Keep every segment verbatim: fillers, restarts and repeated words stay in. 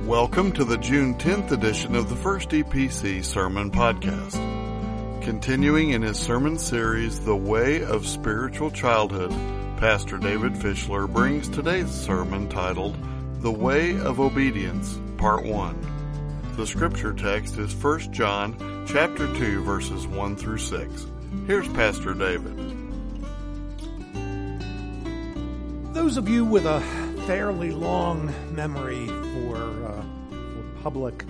Welcome to the June tenth edition of the First E P C Sermon Podcast. Continuing in his sermon series, The Way of Spiritual Childhood, Pastor David Fischler brings today's sermon titled, The Way of Obedience, Part one. The scripture text is First John chapter two, verses one through six. Here's Pastor David. Those of you with a fairly long memory for, uh, for public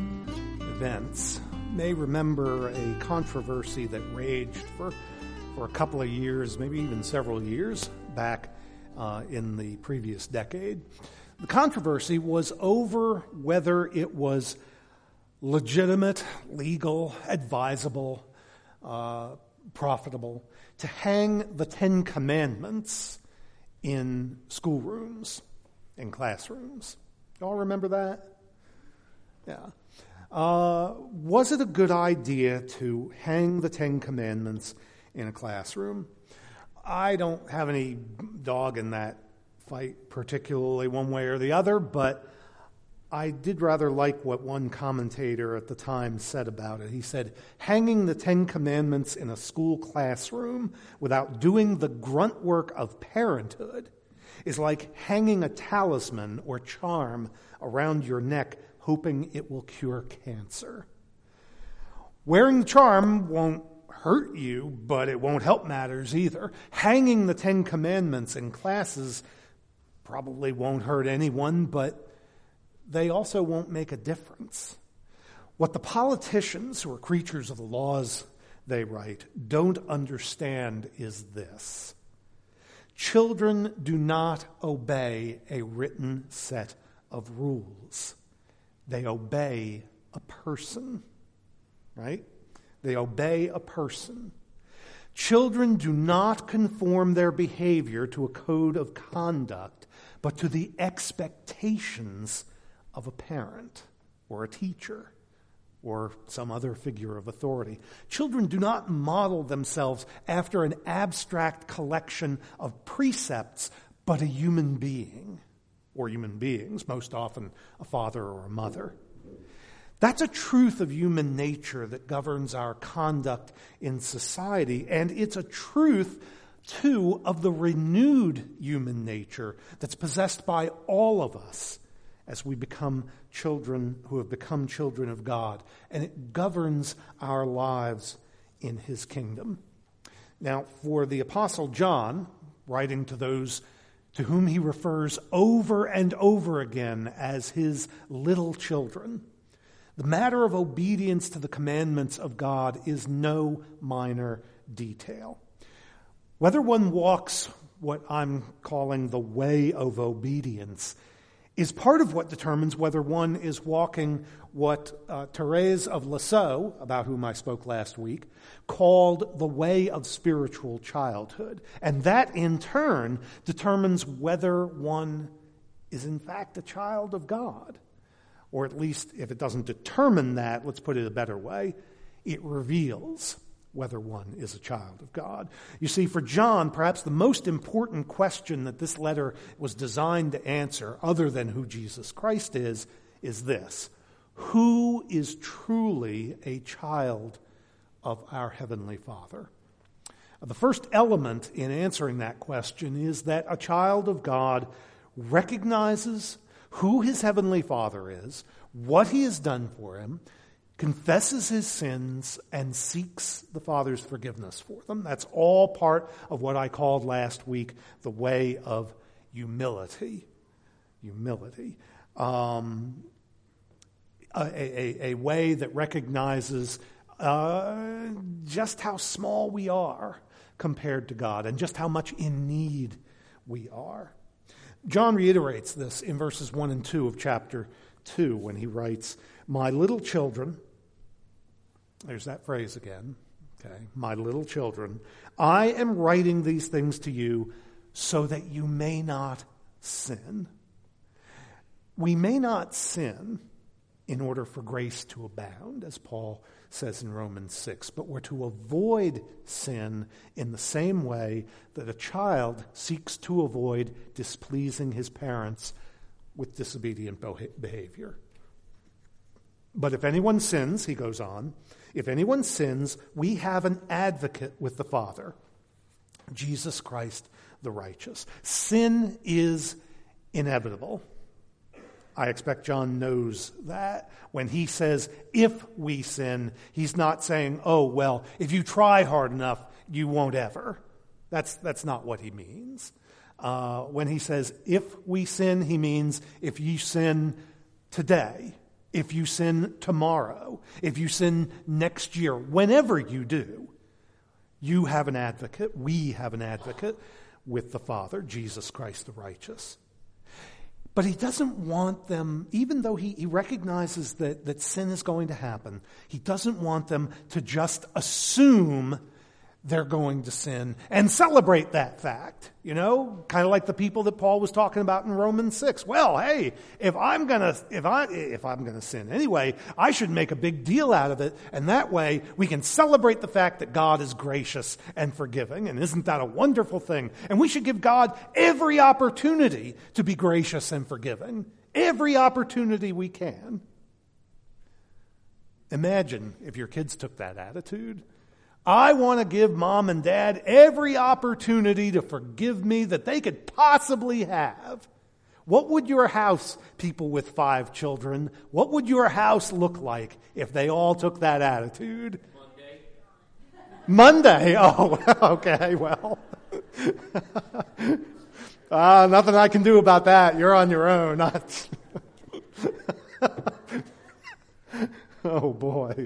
events may remember a controversy that raged for, for a couple of years, maybe even several years back uh, in the previous decade. The controversy was over whether it was legitimate, legal, advisable, uh, profitable to hang the Ten Commandments in schoolrooms, in classrooms. Y'all remember that? Yeah. Uh, was it a good idea to hang the Ten Commandments in a classroom? I don't have any dog in that fight, particularly one way or the other, but I did rather like what one commentator at the time said about it. He said, hanging the Ten Commandments in a school classroom without doing the grunt work of parenthood is like hanging a talisman or charm around your neck, hoping it will cure cancer. Wearing the charm won't hurt you, but it won't help matters either. Hanging the Ten Commandments in classes probably won't hurt anyone, but they also won't make a difference. What the politicians, who are creatures of the laws they write, don't understand is this. Children do not obey a written set of rules. They obey a person, right? They obey a person. Children do not conform their behavior to a code of conduct, but to the expectations of a parent or a teacher or some other figure of authority. Children do not model themselves after an abstract collection of precepts, but a human being, or human beings, most often a father or a mother. That's a truth of human nature that governs our conduct in society, and it's a truth, too, of the renewed human nature that's possessed by all of us as we become children who have become children of God, and it governs our lives in his kingdom. Now, for the Apostle John, writing to those to whom he refers over and over again as his little children, the matter of obedience to the commandments of God is no minor detail. Whether one walks what I'm calling the way of obedience is part of what determines whether one is walking what uh, Therese of Lisieux, about whom I spoke last week, called the way of spiritual childhood. And that, in turn, determines whether one is in fact a child of God. Or at least, if it doesn't determine that, let's put it a better way, it reveals whether one is a child of God. You see, for John, perhaps the most important question that this letter was designed to answer, other than who Jesus Christ is, is this: who is truly a child of our Heavenly Father? The first element in answering that question is that a child of God recognizes who his Heavenly Father is, what he has done for him, confesses his sins, and seeks the Father's forgiveness for them. That's all part of what I called last week the way of humility. Humility. Um, a, a, a way that recognizes uh, just how small we are compared to God and just how much in need we are. John reiterates this in verses one and two of chapter two when he writes, "My little children," there's that phrase again, okay, "my little children, I am writing these things to you so that you may not sin." We may not sin in order for grace to abound, as Paul says in Romans six, but we're to avoid sin in the same way that a child seeks to avoid displeasing his parents with disobedient behavior. But if anyone sins, he goes on, if anyone sins, we have an advocate with the Father, Jesus Christ the righteous. Sin is inevitable. I expect John knows that. When he says, if we sin, he's not saying, oh, well, if you try hard enough, you won't ever. That's, that's not what he means. Uh, when he says, if we sin, he means if you sin today, if you sin tomorrow, if you sin next year, whenever you do, you have an advocate, we have an advocate with the Father, Jesus Christ the righteous. But he doesn't want them, even though he, he recognizes that, that sin is going to happen, he doesn't want them to just assume they're going to sin and celebrate that fact. You know, kind of like the people that Paul was talking about in Romans six. Well, hey, if I'm gonna if I if I'm gonna sin anyway, I should make a big deal out of it, and that way we can celebrate the fact that God is gracious and forgiving. And isn't that a wonderful thing? And we should give God every opportunity to be gracious and forgiving. Every opportunity we can. Imagine if your kids took that attitude. I want to give mom and dad every opportunity to forgive me that they could possibly have. What would your house, people with five children, what would your house look like if they all took that attitude? Monday. Monday? Oh, okay, well. uh, nothing I can do about that. You're on your own. Not oh, boy.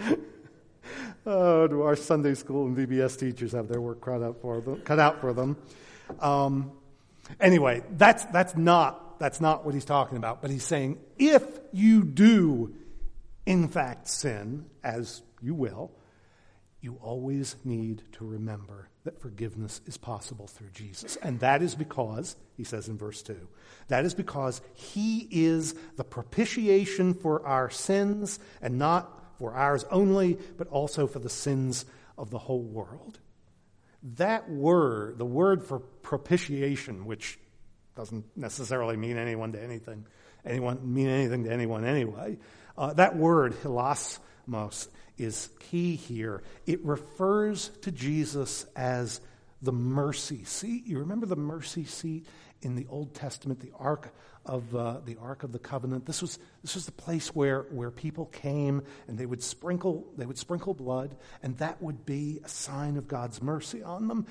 Oh, do our Sunday school and V B S teachers have their work cut out for them? Cut out for them. Um, anyway, that's that's not that's not what he's talking about. But he's saying, if you do, in fact, sin, as you will, you always need to remember that forgiveness is possible through Jesus, and that is because, he says in verse two, that is because he is the propitiation for our sins, and not for ours only, but also for the sins of the whole world. That word, the word for propitiation, which doesn't necessarily mean anyone to anything, anyone mean anything to anyone anyway, uh, that word, hilasmos, is key here. It refers to Jesus as the mercy seat. You remember the mercy seat in the Old Testament, the Ark of uh, the Ark of the Covenant. This was this was the place where, where people came and they would sprinkle they would sprinkle blood, and that would be a sign of God's mercy on them.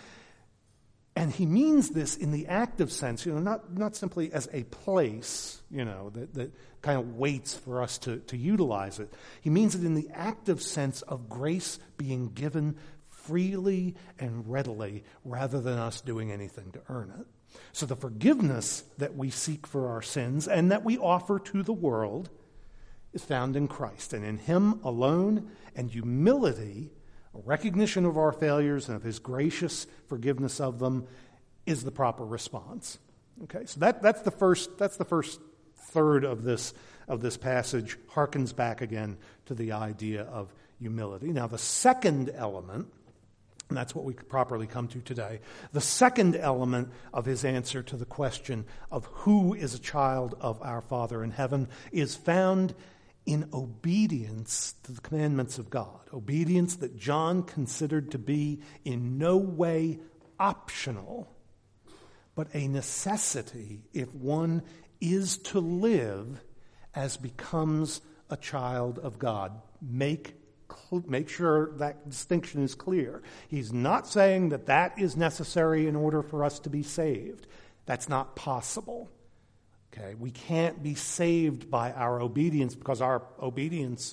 And he means this in the active sense, you know, not not simply as a place, you know, that, that kind of waits for us to, to utilize it. He means it in the active sense of grace being given freely and readily, rather than us doing anything to earn it. So the forgiveness that we seek for our sins and that we offer to the world is found in Christ, and in him alone, and humility, a recognition of our failures and of his gracious forgiveness of them, is the proper response. Okay, so that, that's the first that's the first third of this of this passage, harkens back again to the idea of humility. Now the second element, and that's what we properly come to today. The second element of his answer to the question of who is a child of our Father in heaven is found in obedience to the commandments of God. Obedience that John considered to be in no way optional, but a necessity if one is to live as becomes a child of God. Make Make sure that distinction is clear. He's not saying that that is necessary in order for us to be saved. That's not possible. Okay, we can't be saved by our obedience because our obedience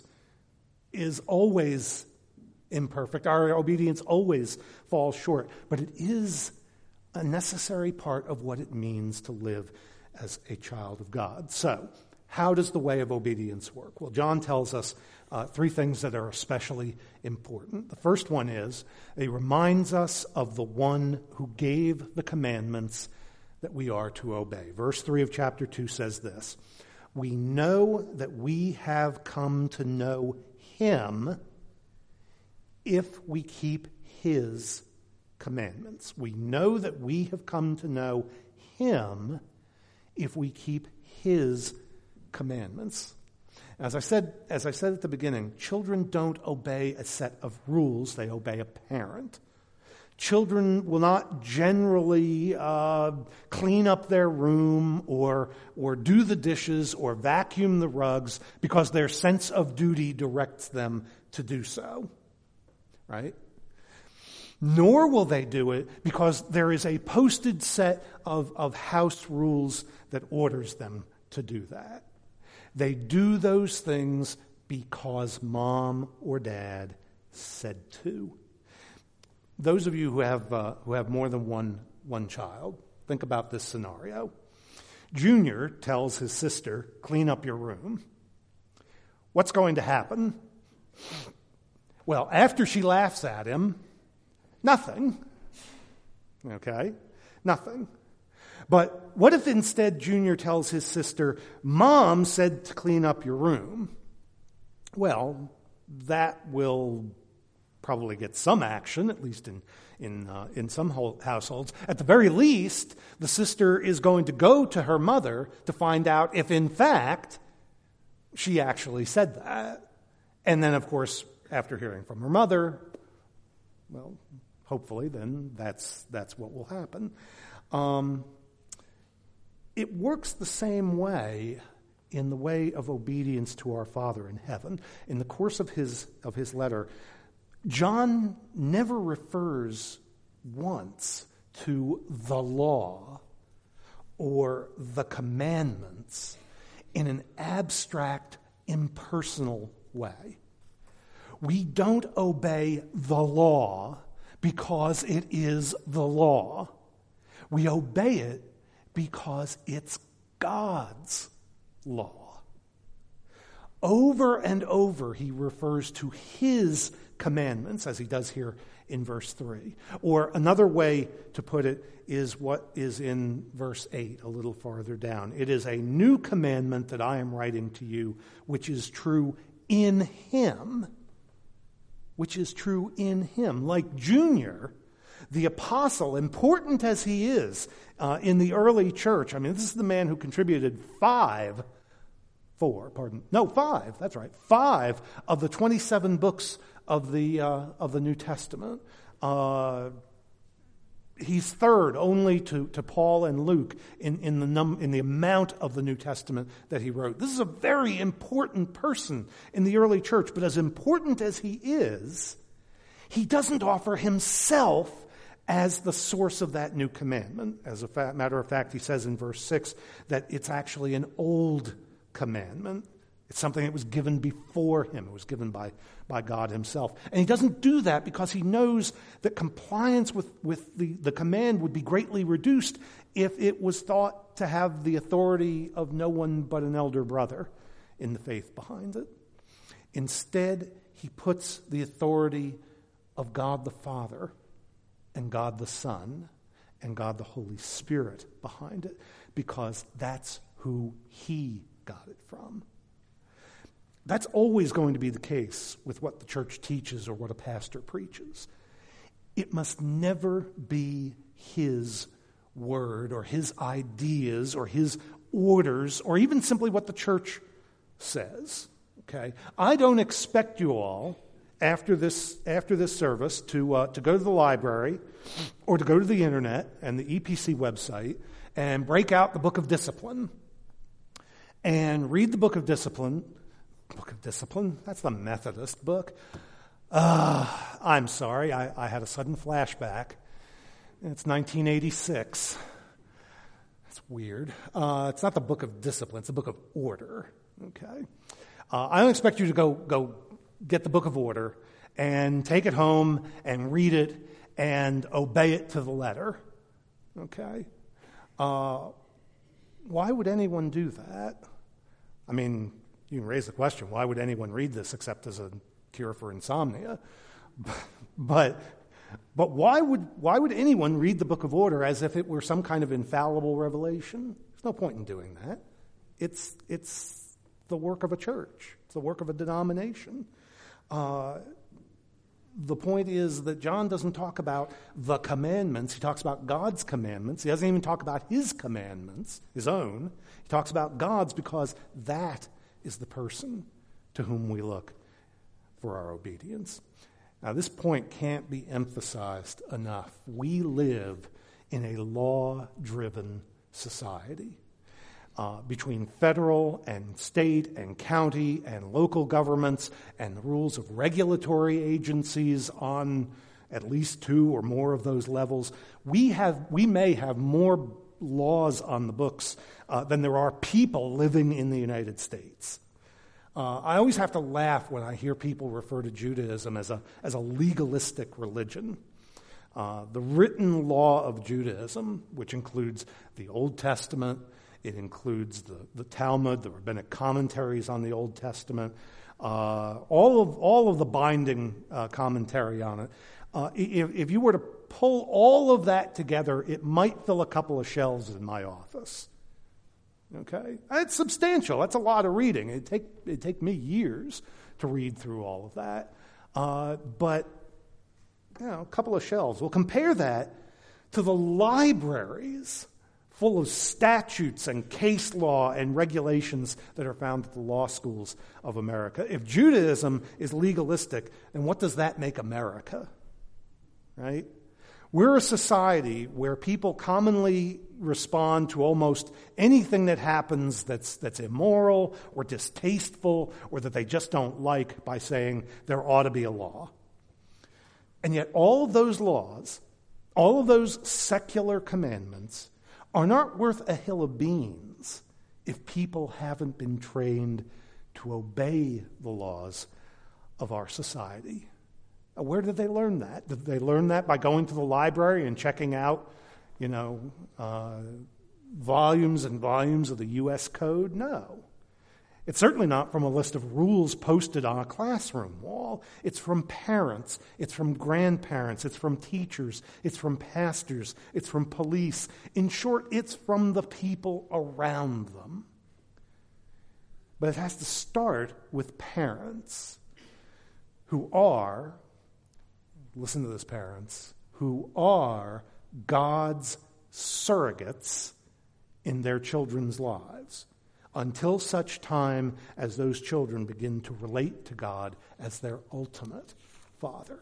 is always imperfect. Our obedience always falls short. But it is a necessary part of what it means to live as a child of God. So, how does the way of obedience work? Well, John tells us uh, three things that are especially important. The first one is, he reminds us of the one who gave the commandments that we are to obey. Verse three of chapter two says this: we know that we have come to know him if we keep his commandments. We know that we have come to know him if we keep his commandments. As I said, as I said at the beginning, children don't obey a set of rules, they obey a parent. Children will not generally uh, clean up their room or or do the dishes or vacuum the rugs because their sense of duty directs them to do so, right? Nor will they do it because there is a posted set of, of house rules that orders them to do that. They do those things because mom or dad said to. Those of you who have uh, who have more than one one child, think about this scenario. Junior tells his sister, "Clean up your room." What's going to happen? Well, after she laughs at him, nothing. Okay? Nothing. But what if instead Junior tells his sister, "Mom said to clean up your room"? Well, that will probably get some action, at least in in uh, in some households. At the very least, the sister is going to go to her mother to find out if, in fact, she actually said that. And then, of course, after hearing from her mother, well, hopefully, then that's that's what will happen. Um, it works the same way in the way of obedience to our Father in heaven. In the course of his of his letter, John never refers once to the law or the commandments in an abstract, impersonal way. We don't obey the law because it is the law. We obey it because it's God's law. Over and over he refers to his commandments, as he does here in verse three. Or another way to put it is what is in verse eight, a little farther down. It is a new commandment that I am writing to you, which is true in him. Which is true in him. Like Junior, the apostle, important as he is uh, in the early church, I mean, this is the man who contributed five, four, pardon, no, five, that's right, five of the twenty-seven books of the uh, of the New Testament. Uh, he's third only to, to Paul and Luke in, in the num in the amount of the New Testament that he wrote. This is a very important person in the early church, but as important as he is, he doesn't offer himself as the source of that new commandment. As a fa- matter of fact, he says in verse six that it's actually an old commandment. It's something that was given before him. It was given by, by God himself. And he doesn't do that because he knows that compliance with, with the, the command would be greatly reduced if it was thought to have the authority of no one but an elder brother in the faith behind it. Instead, he puts the authority of God the Father and God the Son and God the Holy Spirit behind it, because that's who he got it from. That's always going to be the case with what the church teaches or what a pastor preaches. It must never be his word or his ideas or his orders or even simply what the church says. Okay? I don't expect you all after this after this service to uh, to go to the library or to go to the internet and the E P C website and break out the Book of Discipline and read the Book of Discipline. Book of Discipline? That's the Methodist book. Uh, I'm sorry, I, I had a sudden flashback. It's nineteen eighty-six. That's weird. Uh, it's not the Book of Discipline, it's the Book of Order. Okay? Uh, I don't expect you to go, go get the Book of Order and take it home and read it and obey it to the letter. Okay? Uh, why would anyone do that? I mean, you can raise the question, why would anyone read this except as a cure for insomnia? But but why would why would anyone read the Book of Order as if it were some kind of infallible revelation? There's no point in doing that. It's it's the work of a church. It's the work of a denomination. Uh, the point is that John doesn't talk about the commandments. He talks about God's commandments. He doesn't even talk about his commandments, his own. He talks about God's because that is the person to whom we look for our obedience. Now, this point can't be emphasized enough. We live in a law-driven society. Uh, between federal and state and county and local governments and the rules of regulatory agencies on at least two or more of those levels, we have we may have more laws on the books uh, than there are people living in the United States. Uh, I always have to laugh when I hear people refer to Judaism as a as a legalistic religion. Uh, the written law of Judaism, which includes the Old Testament, it includes the, the Talmud, the rabbinic commentaries on the Old Testament, uh, all of all of the binding uh, commentary on it. Uh, if, if you were to pull all of that together, it might fill a couple of shelves in my office. Okay, that's substantial. That's a lot of reading. It take it take me years to read through all of that. Uh, but you know, a couple of shelves. Well, compare that to the libraries full of statutes and case law and regulations that are found at the law schools of America. If Judaism is legalistic, then what does that make America? Right? We're a society where people commonly respond to almost anything that happens that's that's immoral or distasteful or that they just don't like by saying there ought to be a law. And yet all of those laws, all of those secular commandments are not worth a hill of beans if people haven't been trained to obey the laws of our society. Where did they learn that? Did they learn that by going to the library and checking out, you know, uh, volumes and volumes of the U S Code? No. It's certainly not from a list of rules posted on a classroom wall. It's from parents. It's from grandparents. It's from teachers. It's from pastors. It's from police. In short, it's from the people around them. But it has to start with parents who are, listen to this, parents, who are God's surrogates in their children's lives, until such time as those children begin to relate to God as their ultimate Father.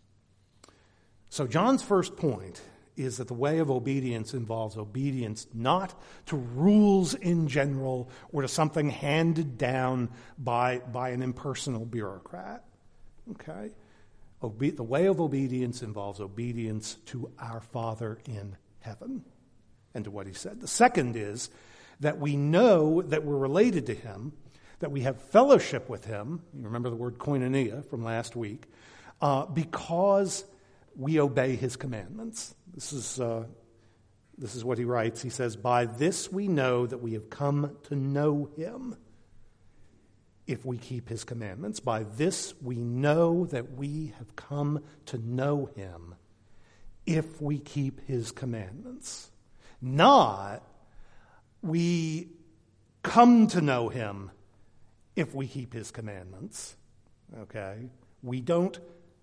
So John's first point is that the way of obedience involves obedience not to rules in general or to something handed down by, by an impersonal bureaucrat. Okay? Obe- the way of obedience involves obedience to our Father in heaven and to what he said. The second is that we know that we're related to him, that we have fellowship with him. You remember the word koinonia from last week, uh, because we obey his commandments. This is uh, this is what he writes. He says, "By this we know that we have come to know him, if we keep his commandments. By this we know that we have come to know him, if we keep his commandments." Not we come to know him if we keep his commandments. Okay? We don't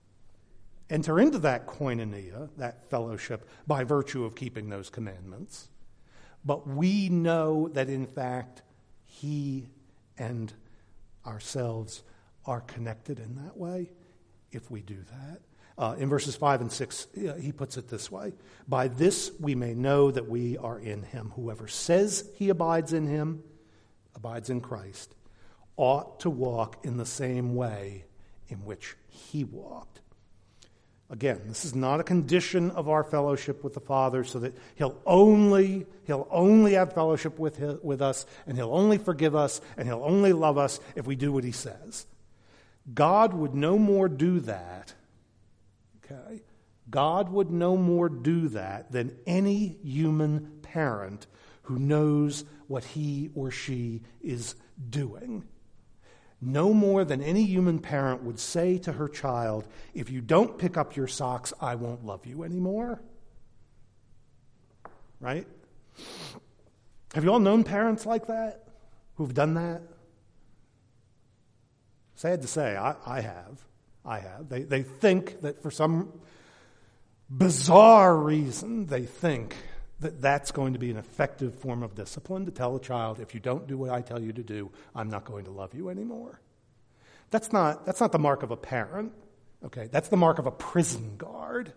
enter into that koinonia, that fellowship, by virtue of keeping those commandments. But we know that, in fact, he and ourselves are connected in that way if we do that. Uh, in verses five and six, he puts it this way: "By this we may know that we are in him. Whoever says he abides in him, abides in Christ, ought to walk in the same way in which he walked." Again, this is not a condition of our fellowship with the Father, so that he'll only he'll only have fellowship with his, with us, and he'll only forgive us, and he'll only love us if we do what he says. God would no more do that. Okay, God would no more do that than any human parent who knows what he or she is doing. No more than any human parent would say to her child, "If you don't pick up your socks, I won't love you anymore." Right? Have you all known parents like that who've done that? Sad to say, I, I have. I have. They, they think that for some bizarre reason, they think that that's going to be an effective form of discipline, to tell a child, if you don't do what I tell you to do, I'm not going to love you anymore. That's not, that's not the mark of a parent, okay? That's the mark of a prison guard.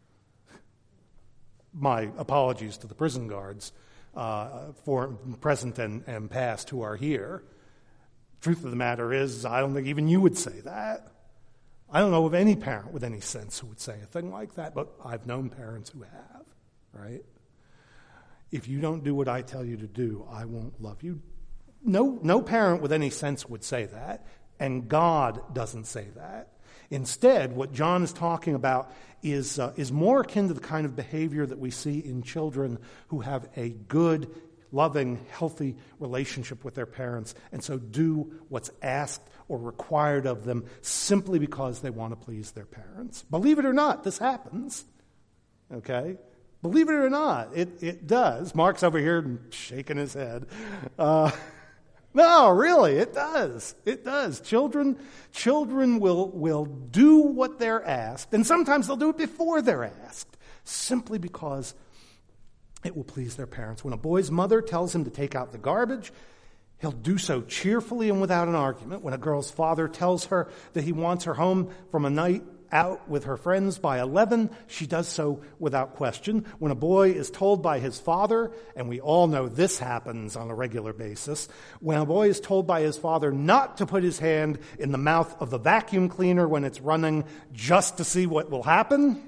My apologies to the prison guards, uh, for present and, and past, who are here. Truth of the matter is, I don't think even you would say that. I don't know of any parent with any sense who would say a thing like that, but I've known parents who have, right? If you don't do what I tell you to do, I won't love you. No, no parent with any sense would say that, and God doesn't say that. Instead, what John is talking about is uh, is more akin to the kind of behavior that we see in children who have a good, loving, healthy relationship with their parents, and so do what's asked or required of them simply because they want to please their parents. Believe it or not, this happens. Okay? Believe it or not, it, it does. Mark's over here shaking his head. Uh, no, really, it does. It does. Children, children will, will do what they're asked, and sometimes they'll do it before they're asked, simply because it will please their parents. When a boy's mother tells him to take out the garbage, he'll do so cheerfully and without an argument. When a girl's father tells her that he wants her home from a night out with her friends by eleven, she does so without question. When a boy is told by his father, and we all know this happens on a regular basis, when a boy is told by his father not to put his hand in the mouth of the vacuum cleaner when it's running just to see what will happen,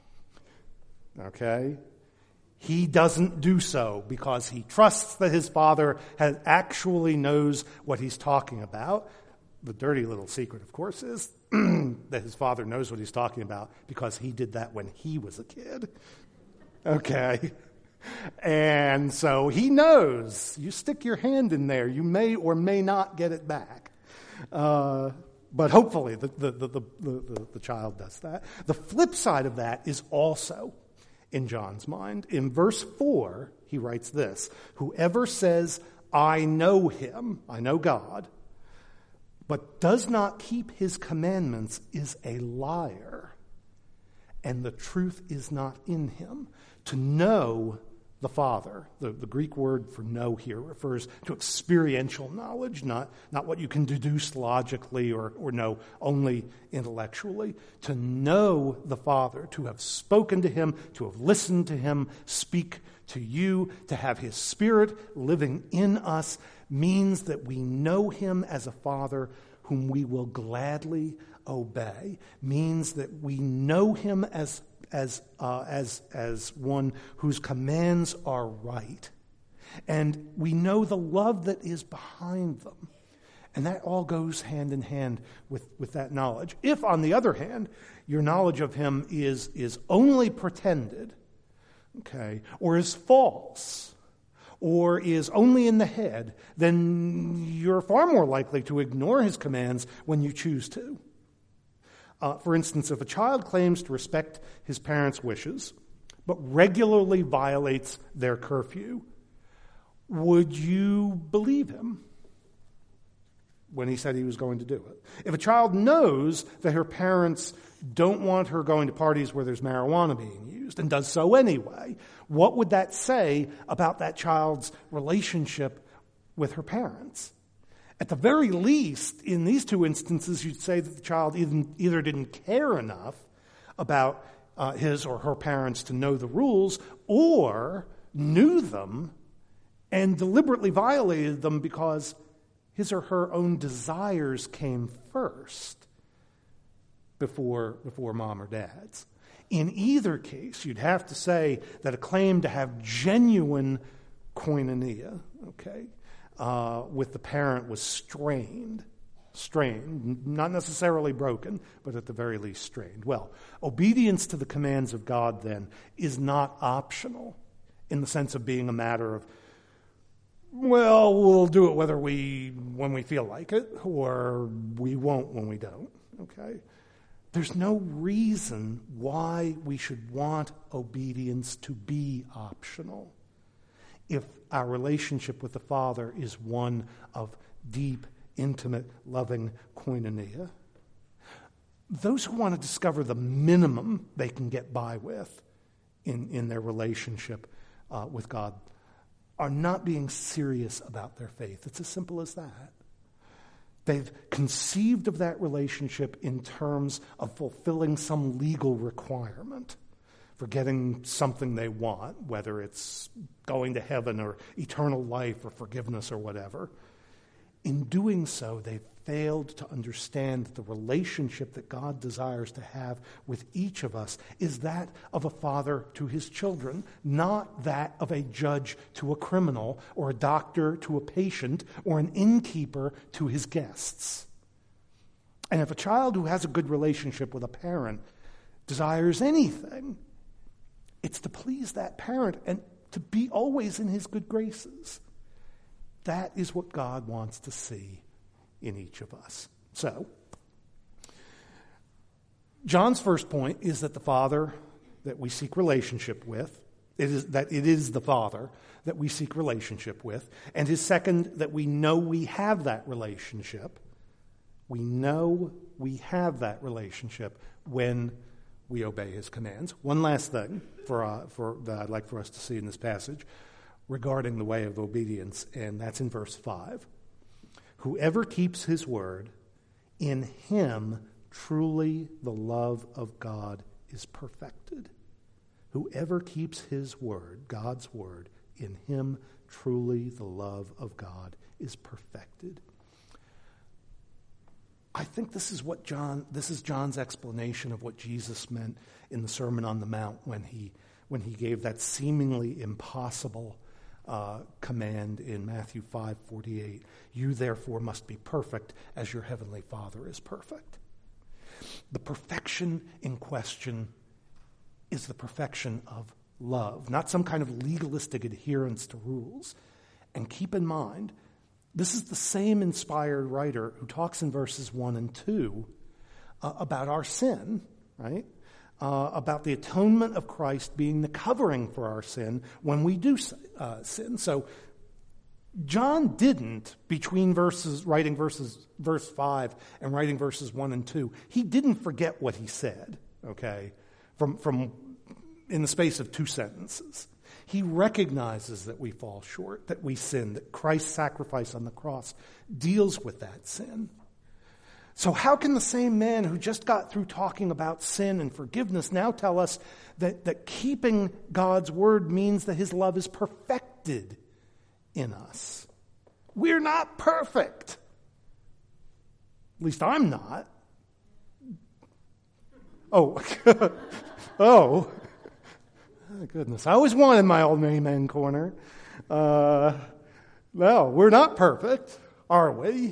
okay, he doesn't do so because he trusts that his father has actually knows what he's talking about. The dirty little secret, of course, is that his father knows what he's talking about because he did that when he was a kid. Okay. And so he knows. You stick your hand in there, you may or may not get it back. Uh, but hopefully the, the, the, the, the, the child does that. The flip side of that is also in John's mind. In verse four, he writes this: whoever says, I know him, I know God, but does not keep his commandments is a liar, and the truth is not in him. To know the Father, the, the Greek word for know here refers to experiential knowledge, not, not what you can deduce logically or, or know only intellectually. To know the Father, to have spoken to him, to have listened to him speak to you, to have his Spirit living in us, means that we know him as a Father whom we will gladly obey, means that we know him as as uh, as as one whose commands are right, and we know the love that is behind them, and that all goes hand in hand with, with that knowledge. If, on the other hand, your knowledge of him is is only pretended, okay, or is false, or is only in the head, then you're far more likely to ignore his commands when you choose to. Uh, for instance, if a child claims to respect his parents' wishes, but regularly violates their curfew, would you believe him when he said he was going to do it? If a child knows that her parents don't want her going to parties where there's marijuana being used and does so anyway, what would that say about that child's relationship with her parents? At the very least, in these two instances, you'd say that the child either didn't care enough about uh, his or her parents to know the rules, or knew them and deliberately violated them because his or her own desires came first before, before mom or dad's. In either case, you'd have to say that a claim to have genuine koinonia, okay, Uh, with the parent was strained, strained, not necessarily broken, but at the very least strained. Well, obedience to the commands of God, then, is not optional in the sense of being a matter of, well, we'll do it whether we, when we feel like it, or we won't when we don't, okay? There's no reason why we should want obedience to be optional if our relationship with the Father is one of deep, intimate, loving koinonia. Those who want to discover the minimum they can get by with in, in their relationship uh, with God are not being serious about their faith. It's as simple as that. They've conceived of that relationship in terms of fulfilling some legal requirement for getting something they want, whether it's going to heaven or eternal life or forgiveness or whatever. In doing so, they've failed to understand that the relationship that God desires to have with each of us is that of a father to his children, not that of a judge to a criminal or a doctor to a patient or an innkeeper to his guests. And if a child who has a good relationship with a parent desires anything, it's to please that parent and to be always in his good graces. That is what God wants to see in each of us. So, John's first point is that the Father that we seek relationship with, it is that it is the Father that we seek relationship with. And his second, that we know we have that relationship. We know we have that relationship when we obey his commands. One last thing for uh, for that I'd like for us to see in this passage regarding the way of obedience, and that's in verse five. Whoever keeps his word, in him truly the love of God is perfected. Whoever keeps his word, God's word, in him truly the love of God is perfected. I think this is what John, this is John's explanation of what Jesus meant in the Sermon on the Mount when he when he gave that seemingly impossible Uh, command in Matthew five forty-eight. You therefore must be perfect as your heavenly Father is perfect. The perfection in question is the perfection of love, not some kind of legalistic adherence to rules. And keep in mind, this is the same inspired writer who talks in verses one and two uh, about our sin, right? Uh, about the atonement of Christ being the covering for our sin when we do uh, sin. So John didn't, between verses, writing verses, verse five and writing verses one and two, he didn't forget what he said, okay, from, from in the space of two sentences. He recognizes that we fall short, that we sin, that Christ's sacrifice on the cross deals with that sin. So how can the same man who just got through talking about sin and forgiveness now tell us that, that keeping God's word means that his love is perfected in us? We're not perfect. At least I'm not. Oh, oh, oh, goodness. I always wanted my old amen corner. Uh, no, we're not perfect, are we?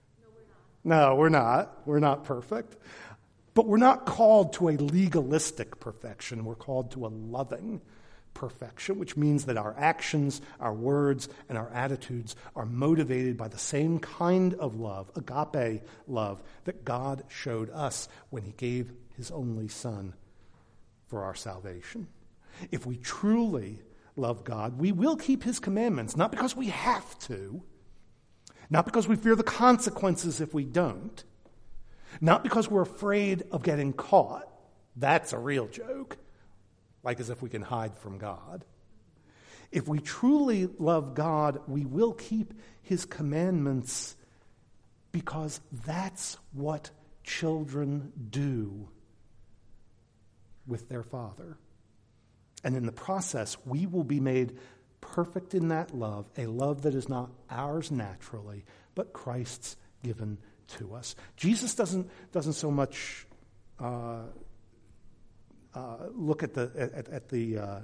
No, we're not. We're not perfect. But we're not called to a legalistic perfection. We're called to a loving perfection, which means that our actions, our words, and our attitudes are motivated by the same kind of love, agape love, that God showed us when he gave his only Son for our salvation. If we truly love God, we will keep his commandments, not because we have to, not because we fear the consequences if we don't. Not because we're afraid of getting caught. That's a real joke. Like as if we can hide from God. If we truly love God, we will keep his commandments because that's what children do with their father. And in the process, we will be made perfect in that love, a love that is not ours naturally, but Christ's given to us. Jesus doesn't doesn't so much uh, uh, look at the at, at the. Uh,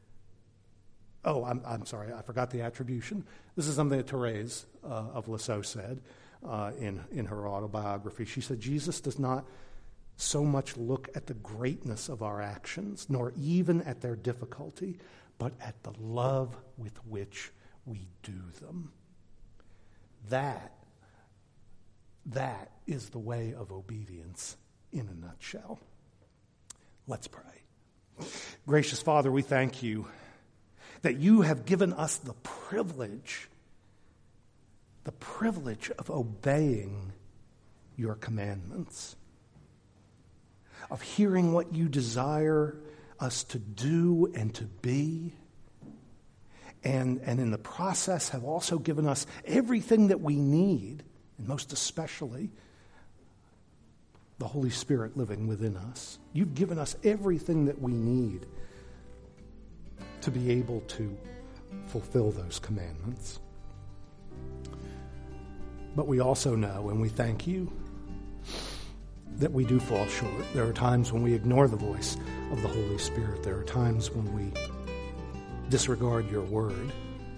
oh, I'm I'm sorry, I forgot the attribution. This is something that Therese uh, of Lisieux said uh, in in her autobiography. She said Jesus does not so much look at the greatness of our actions, nor even at their difficulty, but at the love with which we do them. That, that is the way of obedience in a nutshell. Let's pray. Gracious Father, we thank you that you have given us the privilege, the privilege of obeying your commandments, of hearing what you desire us to do and to be, and, and in the process have also given us everything that we need, and most especially the Holy Spirit living within us. You've given us everything that we need to be able to fulfill those commandments. But we also know, and we thank you, that we do fall short. There are times when we ignore the voice of the Holy Spirit. There are times when we disregard your word.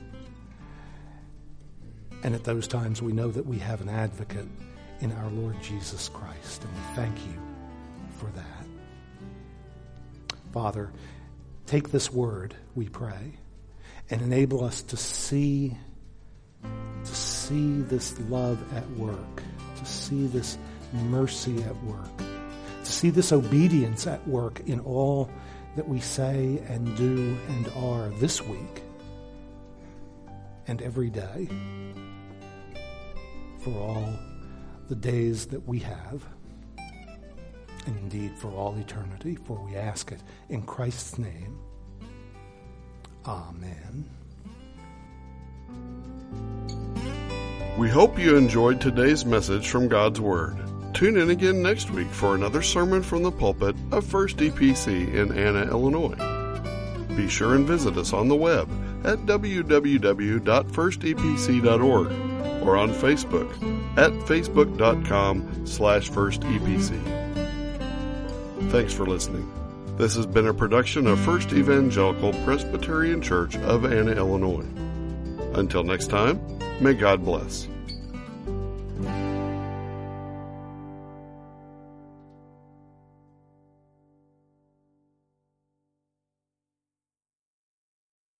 And at those times we know that we have an advocate in our Lord Jesus Christ, and we thank you for that. Father, take this word, we pray, and enable us to see, to see this love at work, to see this mercy at work, to see this obedience at work in all that we say and do and are this week and every day for all the days that we have, and indeed for all eternity, for we ask it in Christ's name. Amen. We hope you enjoyed today's message from God's Word. Tune in again next week for another sermon from the pulpit of First E P C in Anna, Illinois. Be sure and visit us on the web at w w w dot first e p c dot org or on Facebook at facebook.com slash first EPC. Thanks for listening. This has been a production of First Evangelical Presbyterian Church of Anna, Illinois. Until next time, may God bless.